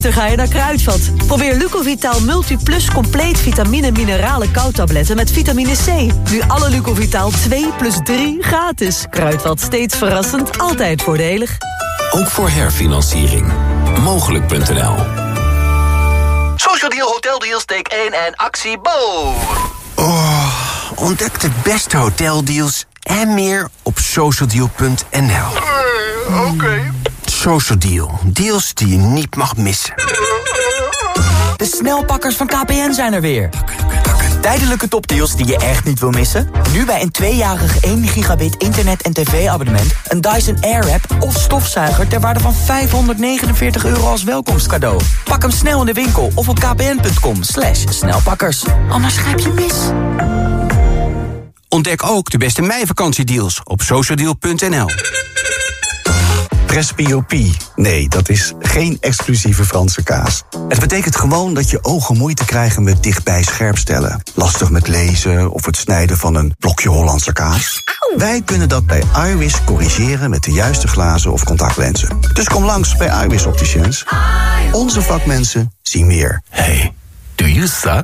Dan ga je naar Kruidvat. Probeer Lucovital Multiplus compleet vitamine mineralen koudtabletten met vitamine C. Nu alle Lucovital 2+3 gratis. Kruidvat, steeds verrassend, altijd voordelig. Ook voor herfinanciering. Mogelijk.nl. Social Deal, Hotel Deals, take 1 en actie Bo. Oh, ontdek de beste hoteldeals en meer op socialdeal.nl. Oké. Social Deal. Deals die je niet mag missen. De snelpakkers van KPN zijn er weer. Tijdelijke topdeals die je echt niet wil missen? Nu bij een 2-jarig 1 gigabit internet- en tv-abonnement... een Dyson Airwrap of stofzuiger ter waarde van €549 als welkomstcadeau. Pak hem snel in de winkel of op kpn.com/snelpakkers. Anders grijp je mis. Ontdek ook de beste meivakantie-deals op socialdeal.nl. Presbyopie. Nee, dat is geen exclusieve Franse kaas. Het betekent gewoon dat je ogen moeite krijgen met dichtbij scherpstellen. Lastig met lezen of het snijden van een blokje Hollandse kaas. Wij kunnen dat bij iWis corrigeren met de juiste glazen of contactlenzen. Dus kom langs bij iWis Opticians. Onze vakmensen zien meer. Hey, do you suck?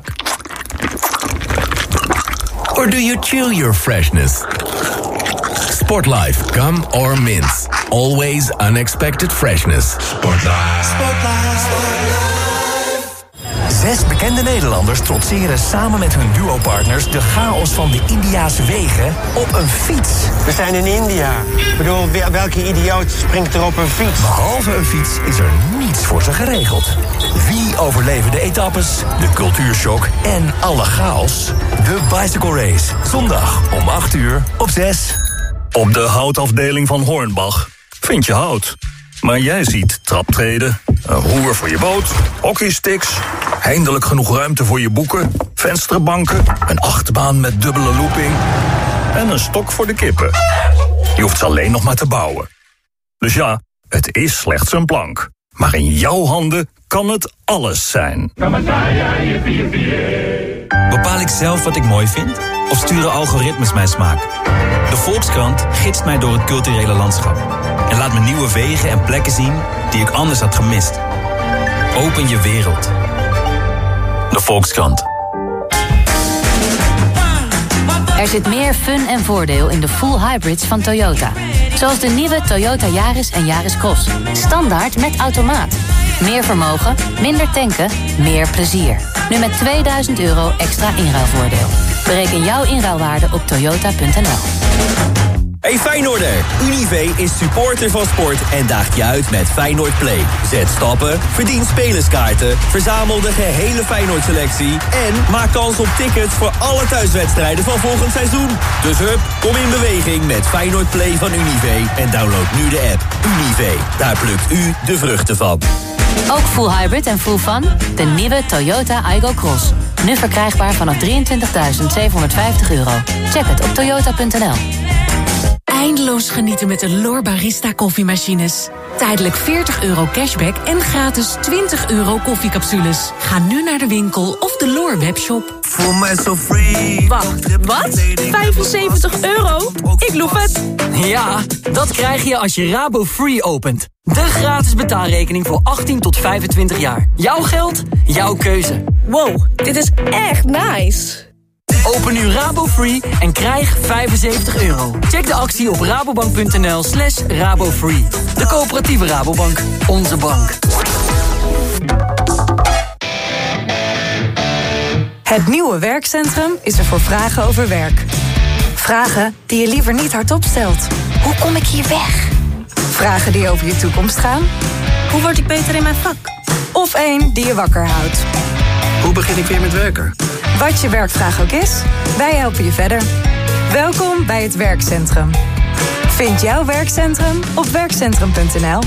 Or do you chill your freshness? Sportlife, gum or mints. Always unexpected freshness. Sportlife. 6 bekende Nederlanders trotseren samen met hun duopartners de chaos van de Indiase wegen op een fiets. We zijn in India. Ik bedoel, welke idioot springt er op een fiets? Behalve een fiets is er niets voor ze geregeld. Wie overleven de etappes, de cultuurshock en alle chaos? De Bicycle Race. Zondag om 8 uur op 6. Op de houtafdeling van Hornbach vind je hout. Maar jij ziet traptreden, een roer voor je boot, hockeysticks, eindelijk genoeg ruimte voor je boeken, vensterbanken, een achtbaan met dubbele looping en een stok voor de kippen. Je hoeft ze alleen nog maar te bouwen. Dus ja, het is slechts een plank. Maar in jouw handen kan het alles zijn. Bepaal ik zelf wat ik mooi vind? Of sturen algoritmes mijn smaak? De Volkskrant gidst mij door het culturele landschap. En laat me nieuwe wegen en plekken zien die ik anders had gemist. Open je wereld. De Volkskrant. Er zit meer fun en voordeel in de full hybrids van Toyota. Zoals de nieuwe Toyota Yaris en Yaris Cross. Standaard met automaat. Meer vermogen, minder tanken, meer plezier. Nu met €2000 extra inruilvoordeel. Bereken jouw inruilwaarde op toyota.nl. Hey Feyenoorder, Unive is supporter van sport en daagt je uit met Feyenoord Play. Zet stappen, verdien spelerskaarten, verzamel de gehele Feyenoord-selectie en maak kans op tickets voor alle thuiswedstrijden van volgend seizoen. Dus hup, kom in beweging met Feyenoord Play van Unive en download nu de app. Unive, daar plukt u de vruchten van. Ook full hybrid en full fun? De nieuwe Toyota Aygo Cross. Nu verkrijgbaar vanaf €23.750. Check het op toyota.nl. Eindeloos genieten met de L'OR Barista koffiemachines. Tijdelijk €40 cashback en gratis €20 koffiecapsules. Ga nu naar de winkel of de L'OR webshop. Voel mij zo free. Wacht, wat? €75? Ik loef het. Ja, dat krijg je als je Rabo Free opent. De gratis betaalrekening voor 18 tot 25 jaar. Jouw geld, jouw keuze. Wow, dit is echt nice. Open nu Rabo Free en krijg €75. Check de actie op rabobank.nl/rabofree. De coöperatieve Rabobank. Onze bank. Het nieuwe werkcentrum is er voor vragen over werk. Vragen die je liever niet hardop stelt. Hoe kom ik hier weg? Vragen die over je toekomst gaan. Hoe word ik beter in mijn vak? Of één die je wakker houdt. Hoe begin ik weer met werken? Wat je werkvraag ook is, wij helpen je verder. Welkom bij het werkcentrum. Vind jouw werkcentrum op werkcentrum.nl.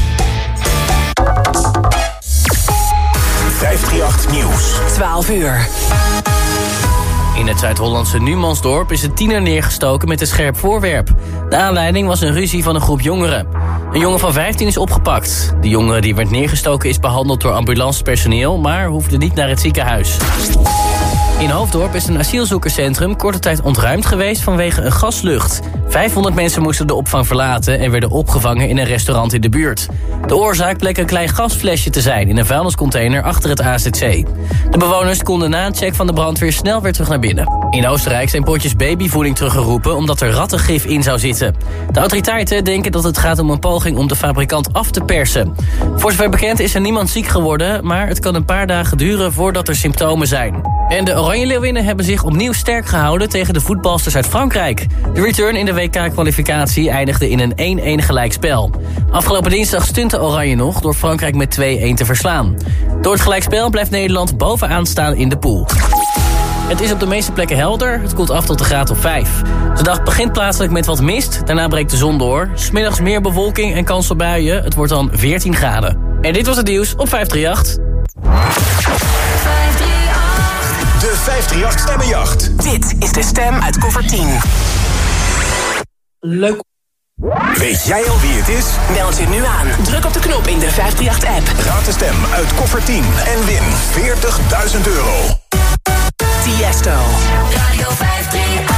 538 Nieuws. 12 uur. In het Zuid-Hollandse Numansdorp is een tiener neergestoken met een scherp voorwerp. De aanleiding was een ruzie van een groep jongeren. Een jongen van 15 is opgepakt. De jongen die werd neergestoken is behandeld door ambulancepersoneel, maar hoefde niet naar het ziekenhuis. In Hoofddorp is een asielzoekerscentrum korte tijd ontruimd geweest vanwege een gaslucht. 500 mensen moesten de opvang verlaten en werden opgevangen in een restaurant in de buurt. De oorzaak bleek een klein gasflesje te zijn in een vuilniscontainer achter het AZC. De bewoners konden na een check van de brandweer snel weer terug naar binnen. In Oostenrijk zijn potjes babyvoeding teruggeroepen omdat er rattengif in zou zitten. De autoriteiten denken dat het gaat om een poging om de fabrikant af te persen. Voor zover bekend is er niemand ziek geworden, maar het kan een paar dagen duren voordat er symptomen zijn. En de Oranje Leeuwinnen hebben zich opnieuw sterk gehouden tegen de voetbalsters uit Frankrijk. De return in de WK-kwalificatie eindigde in een 1-1 gelijkspel. Afgelopen dinsdag stunte Oranje nog door Frankrijk met 2-1 te verslaan. Door het gelijkspel blijft Nederland bovenaan staan in de pool. Het is op de meeste plekken helder, het koelt af tot een graad of 5. De dag begint plaatselijk met wat mist, daarna breekt de zon door. 's Middags meer bewolking en kans op buien, het wordt dan 14 graden. En dit was het nieuws op 538. De 538 Stemmenjacht. Dit is de stem uit koffer 10. Leuk. Weet jij al wie het is? Meld je nu aan. Druk op de knop in de 538-app. Raad de stem uit koffer 10 en win €40.000. Tiesto. Radio 538.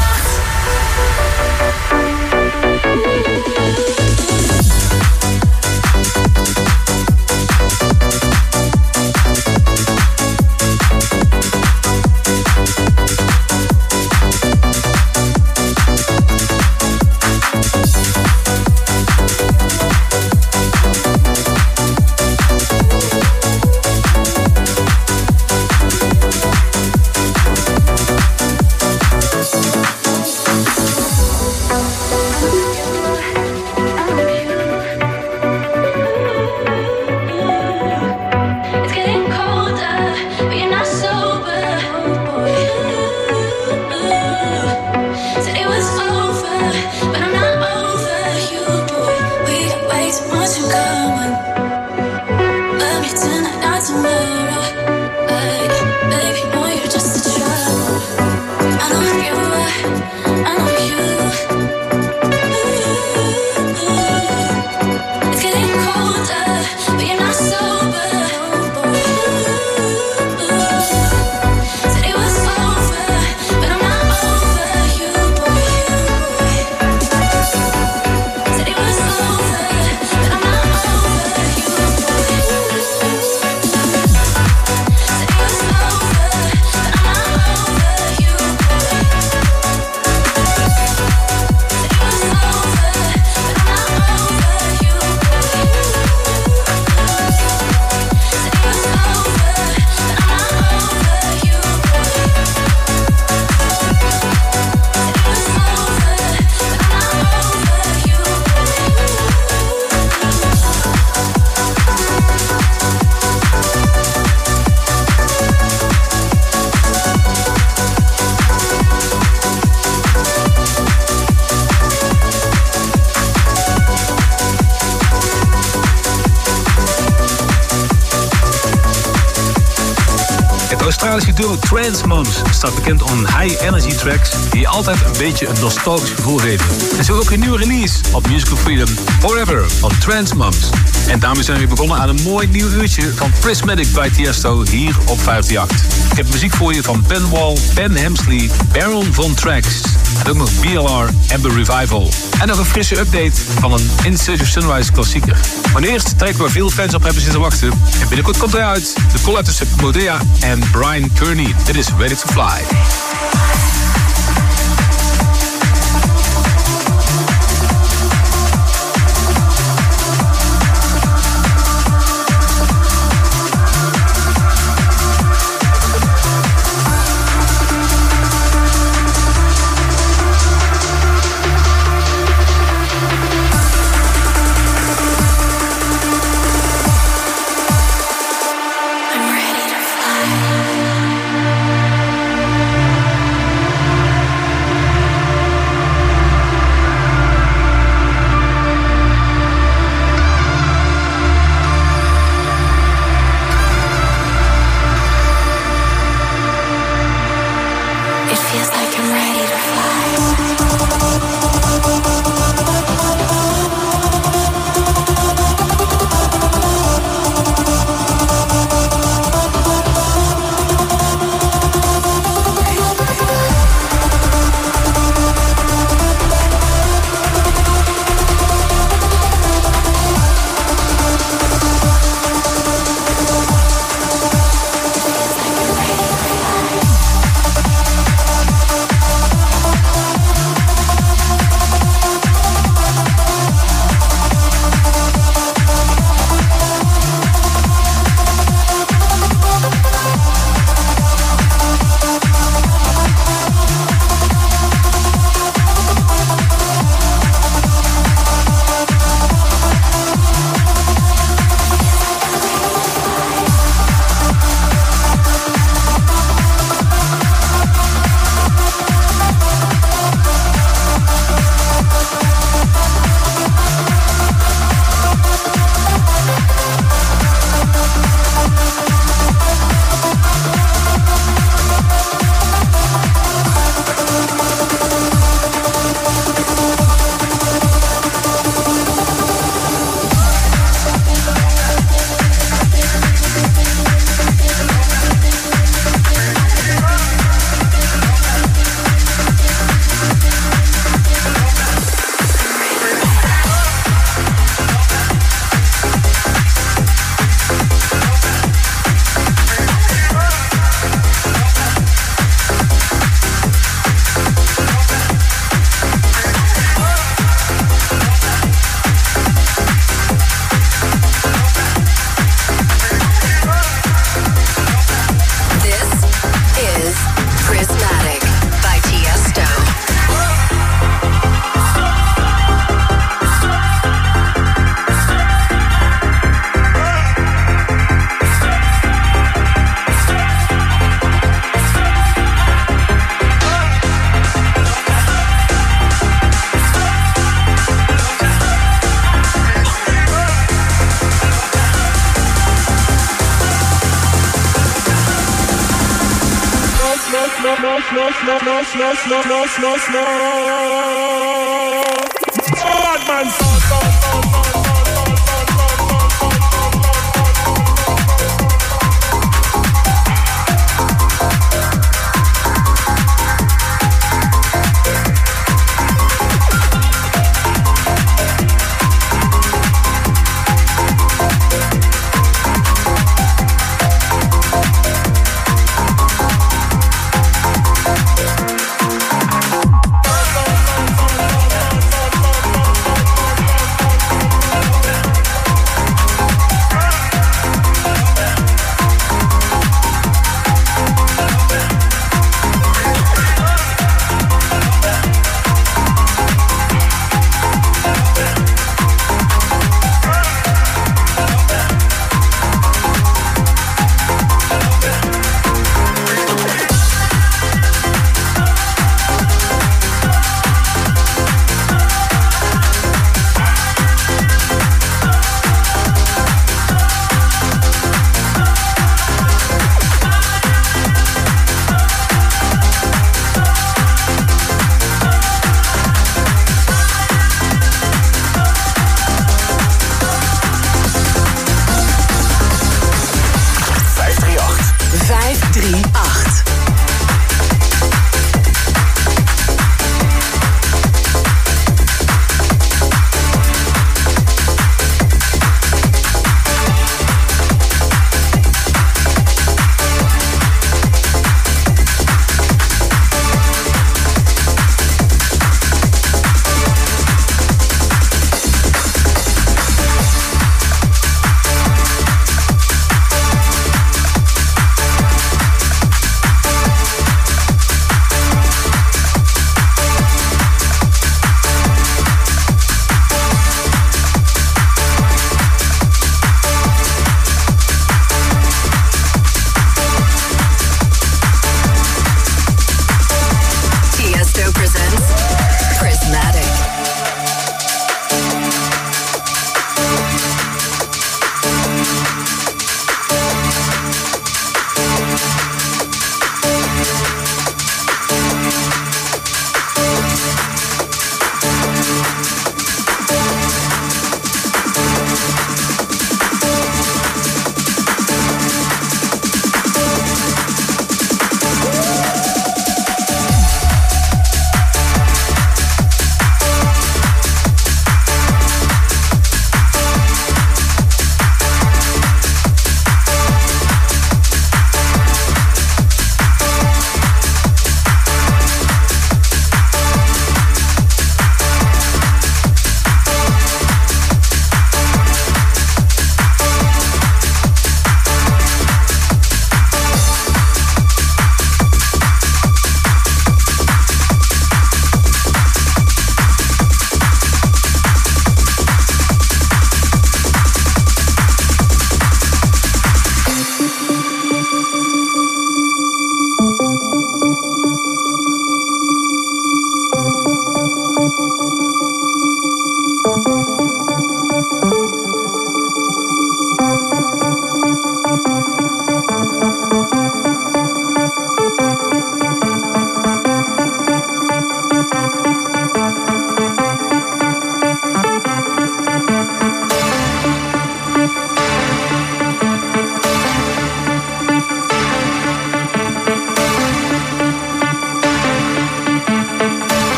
Australische duo Trance Moms staat bekend om high energy tracks die altijd een beetje een nostalgisch gevoel geven. En zo ook een nieuwe release op Musical Freedom, Forever van Trance Moms. En daarmee zijn we weer begonnen aan een mooi nieuw uurtje van Prismatic bij Tiesto hier op 538. Ik heb muziek voor je van Ben Wall, Ben Hemsley, Baron von Trax en ook nog BLR Amber Revival. En nog een frisse update van een In Search of Sunrise klassieker. Maar eerst trekken waar veel fans op hebben zitten wachten. En binnenkort komt hij uit. De collab tussen Modea en Brian Kearney. Dit is Ready to Fly.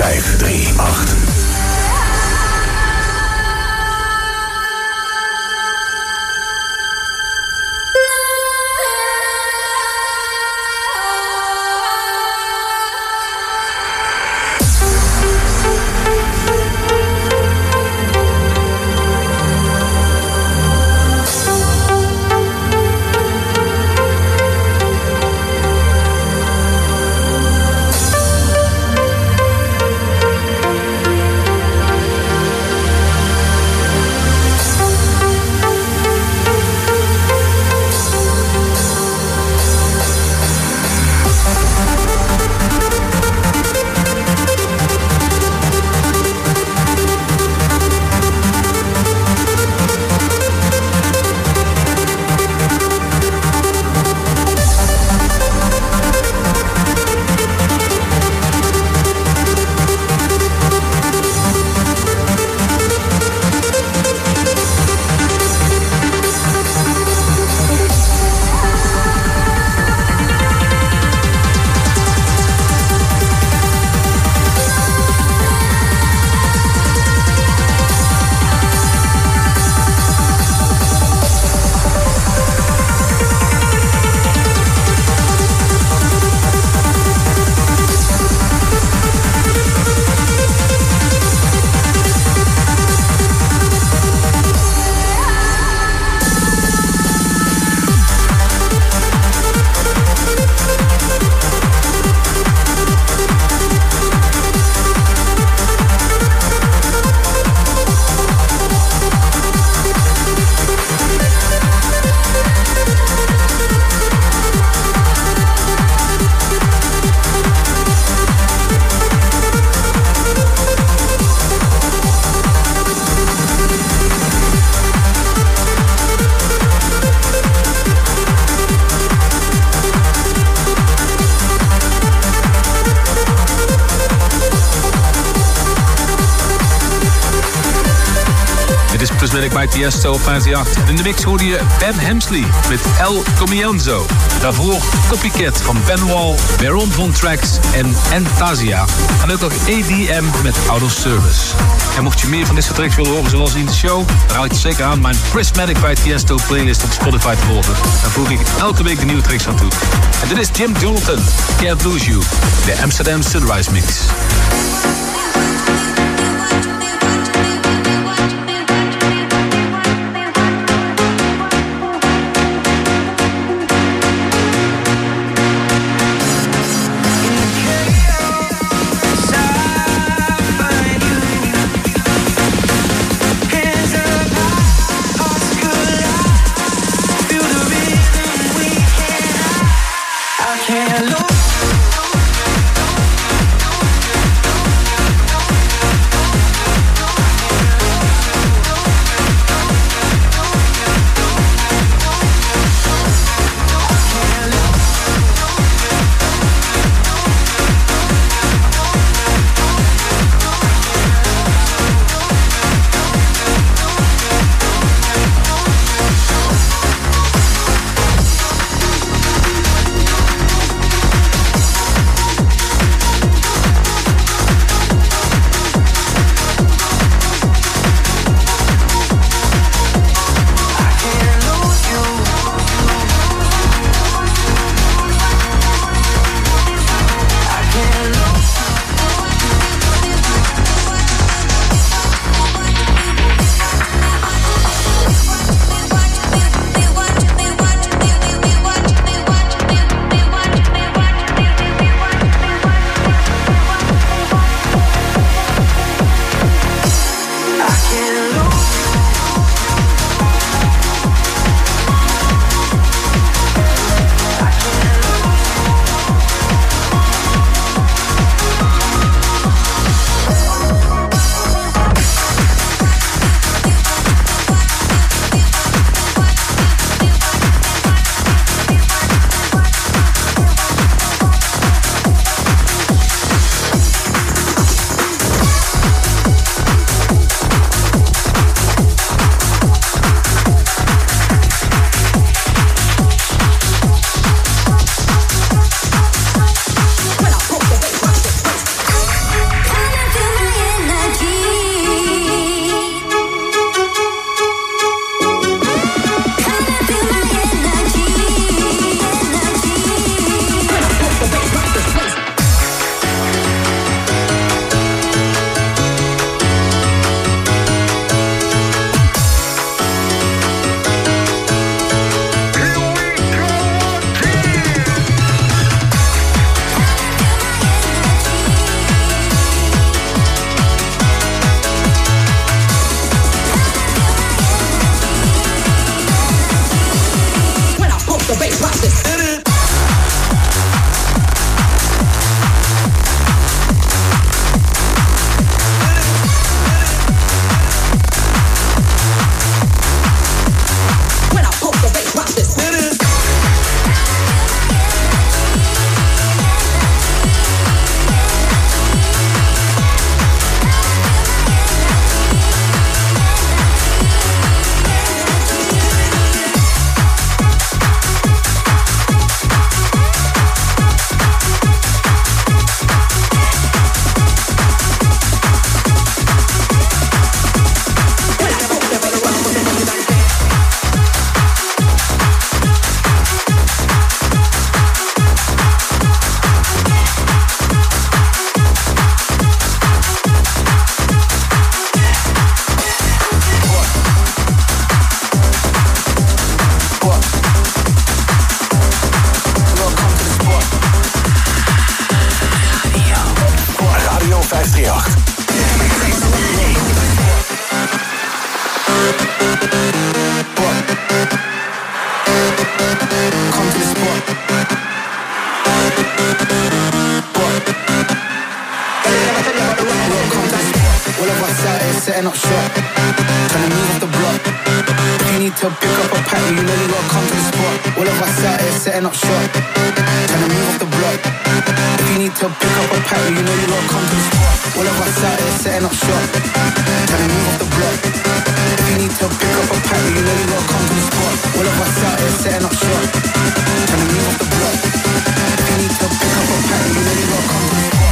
538. Bij Tiesto 58. In de mix hoorde je Ben Hemsley met El Comienzo. Daarvoor Copycat van Ben Wall, Baron von Trax en Entasia. En ook nog ADM met Out of Service. En mocht je meer van dit soort tracks willen horen zoals in de show, dan raad ik je zeker aan mijn Prismatic by Tiesto playlist op Spotify te volgen. Daar voeg ik elke week de nieuwe tracks aan toe. En dit is Jim Jonathan, Can't Lose You, de Amsterdam Sunrise Mix. Can't lose. setting up shop. Trying to move off the block. If you need to pick up a pack, you know you gotta come to the spot. All of us out here setting up shop. Trying to move off the block. If you need to pick up a pack, you know you gotta come to the spot. All of us out here setting up shop. Trying to move off the block. If you need to pick up a pack, you know you gotta come to the spot. All of us out here setting up shop. Trying to move off the block. If you need to pick up a pack, you know you gotta come to the spot.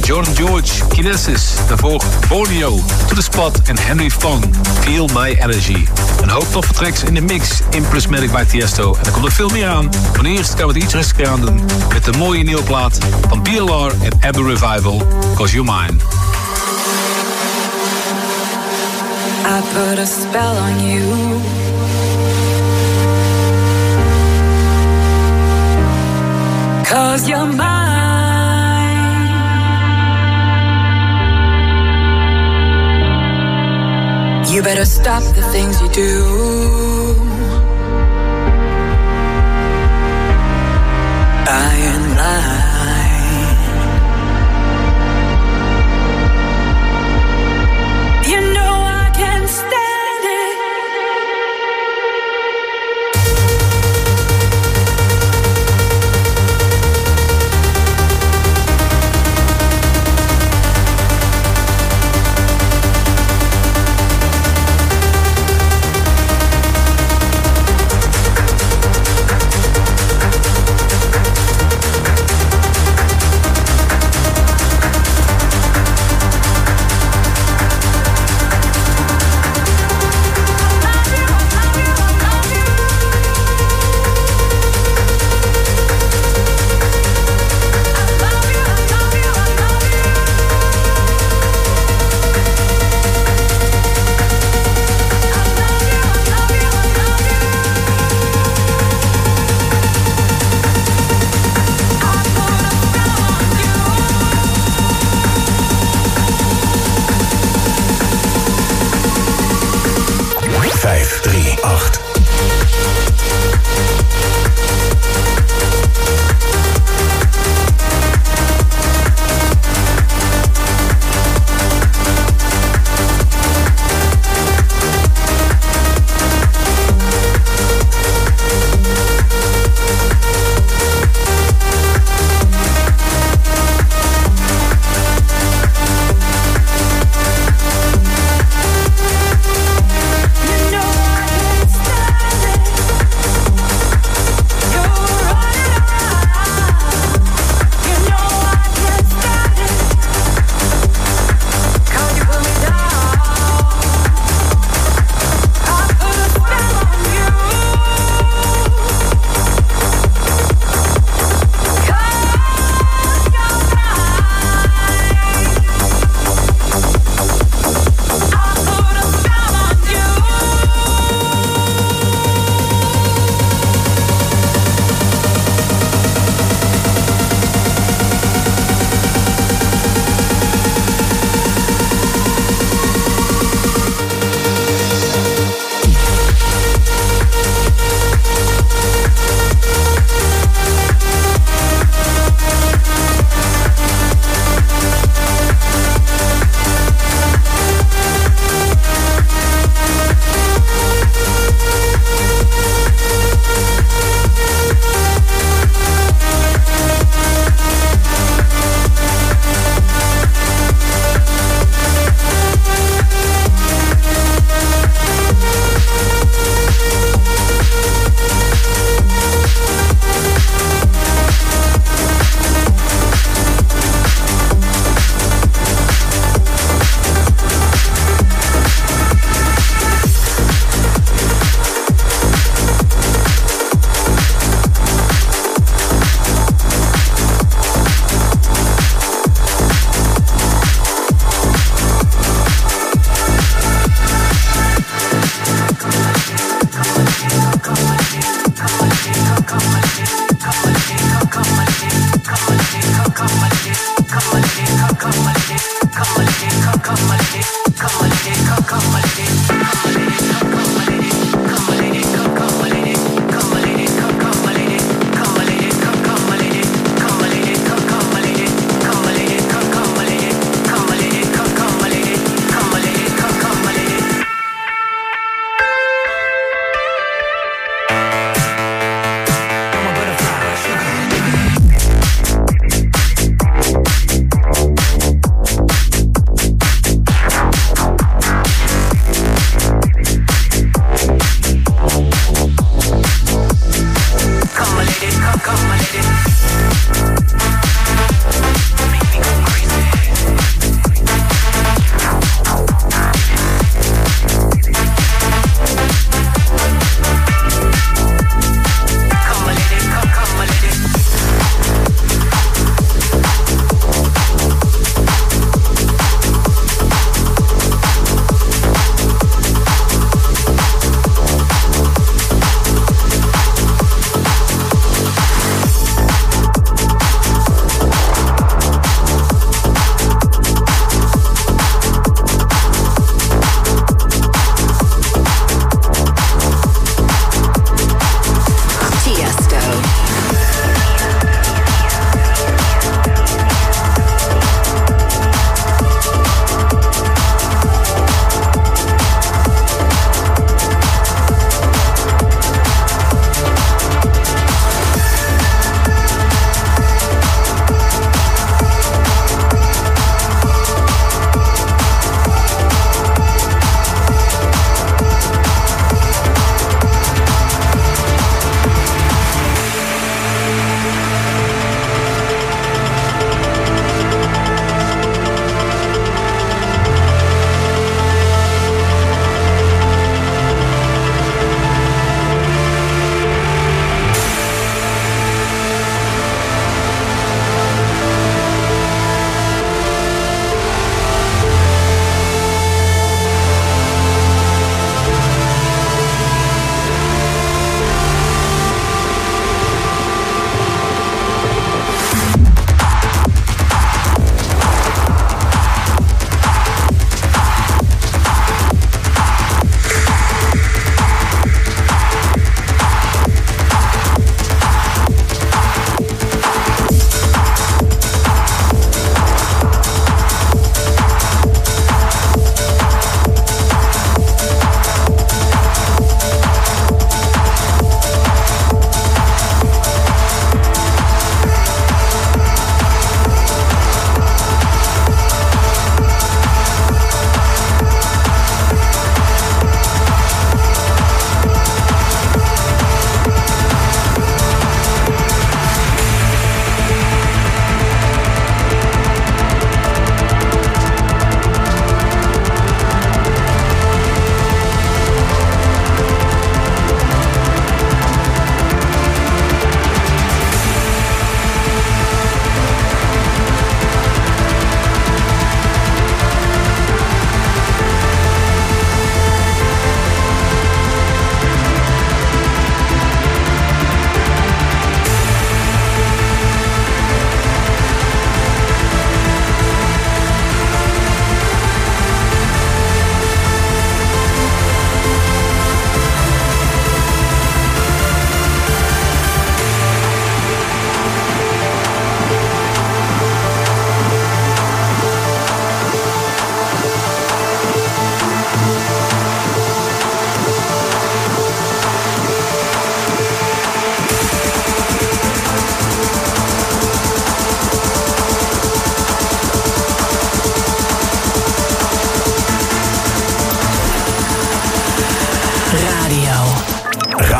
Jordan George, Kinesis. Daarvoor Borneo, To The Spot en Henry Fong, Feel My Energy. Een hoop toffe tracks in de mix in Plusmatic bij Tiesto. En er komt er veel meer aan. Maar eerst gaan we het iets rustiger aan doen met de mooie nieuwe plaat van BLR en Abbey Revival, 'Cause You're Mine. I put a spell on you. Cause you're mine. You better stop the things you do. I am blind.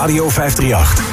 Radio 538.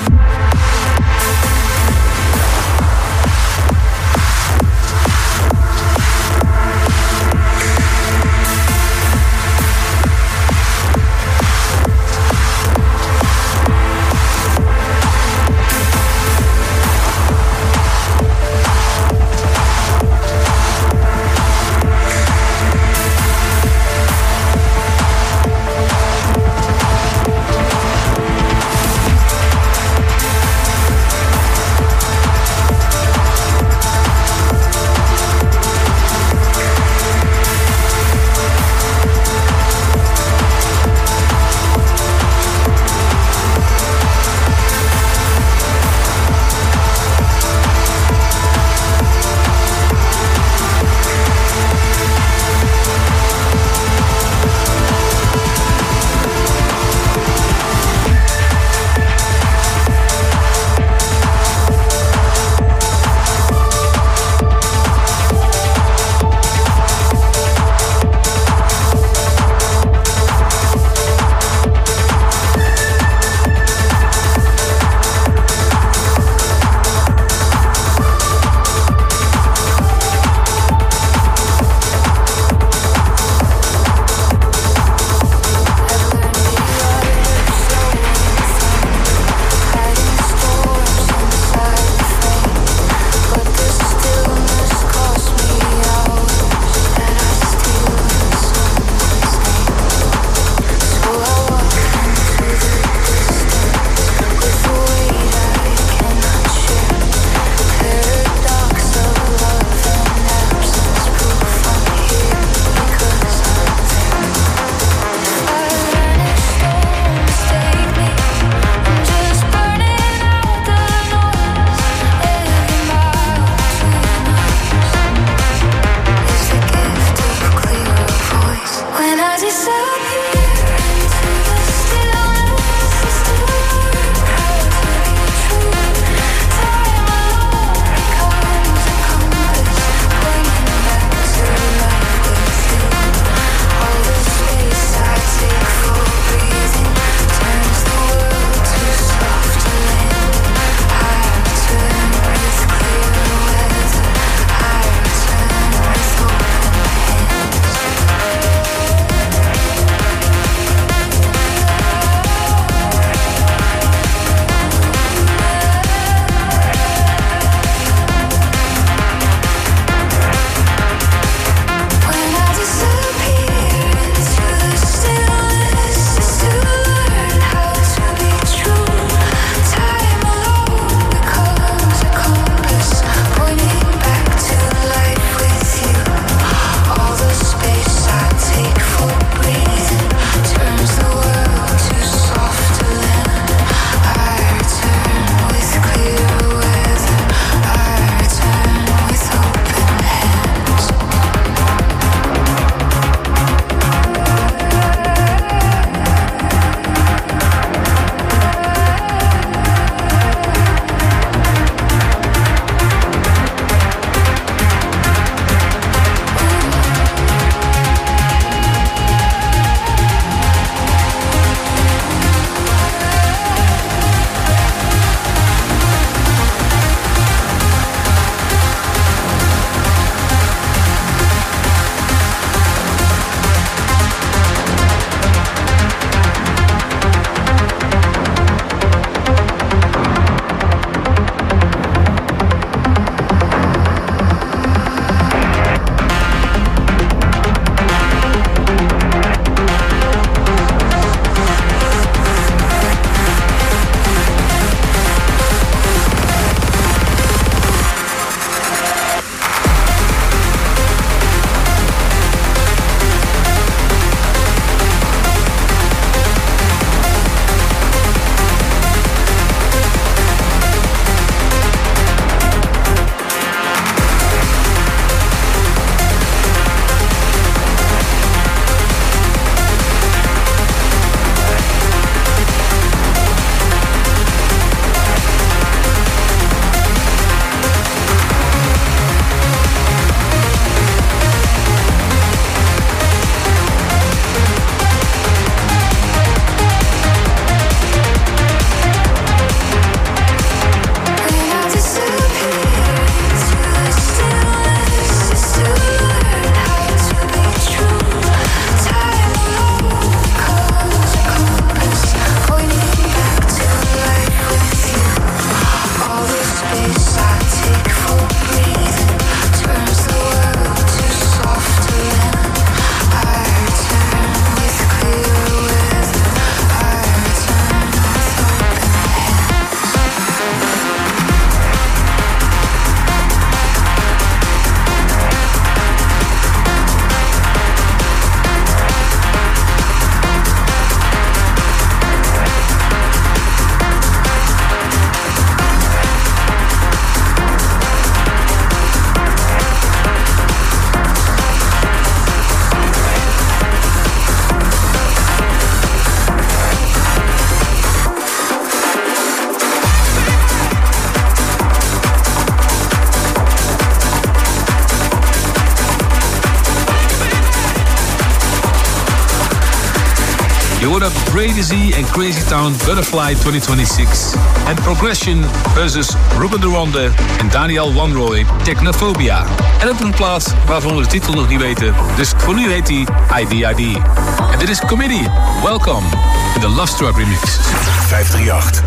Je hoorde Brady Z en Crazy Town Butterfly 2026. En Progression versus Ruben de Ronde en Daniel Wanroy Technophobia. En op een plaats waarvan we de titel nog niet weten. Dus voor nu heet hij IDID. En dit is Committee. Welcome in de Love Struck remix. 538.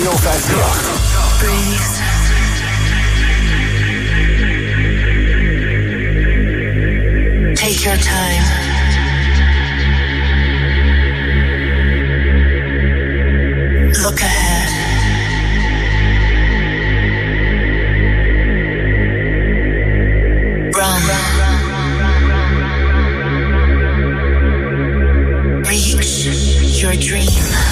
Radio 538. Breathe. Take your time. Look ahead. Run. Reach your dream.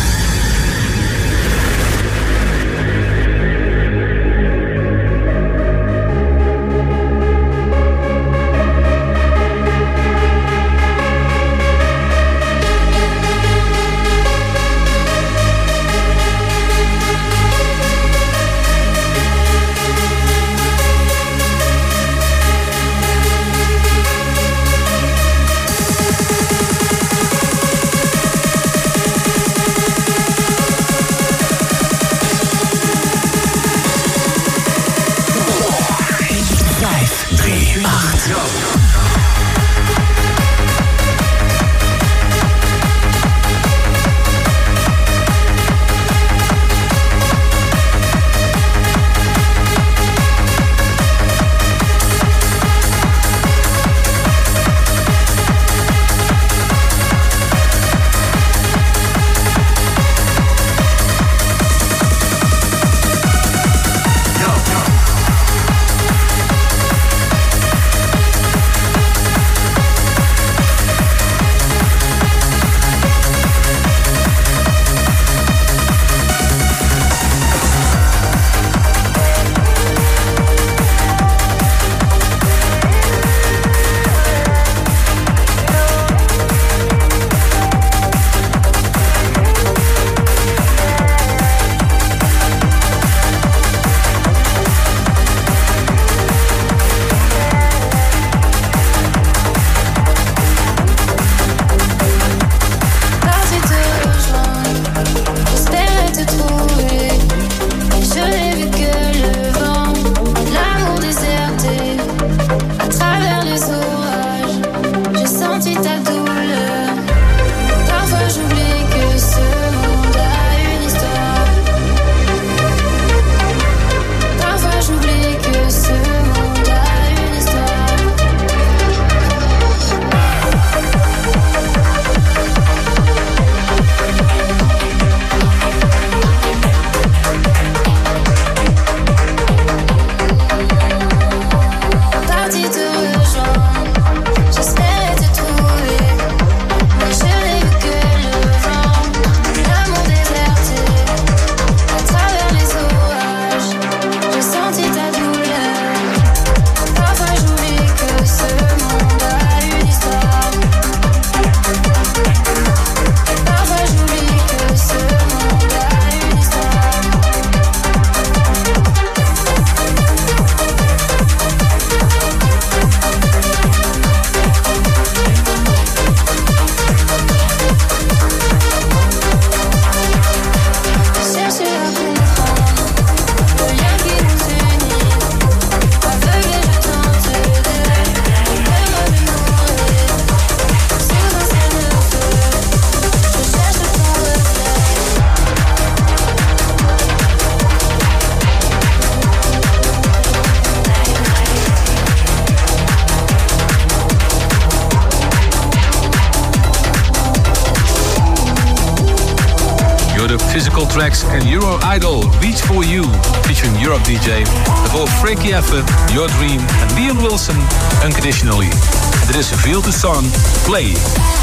Tracks en Euro Idol, Reach For You, featuring Europe DJ. Daarvoor Frankie Effe, Your Dream en Leon Wilson, Unconditionally. En er is veel te song, Play.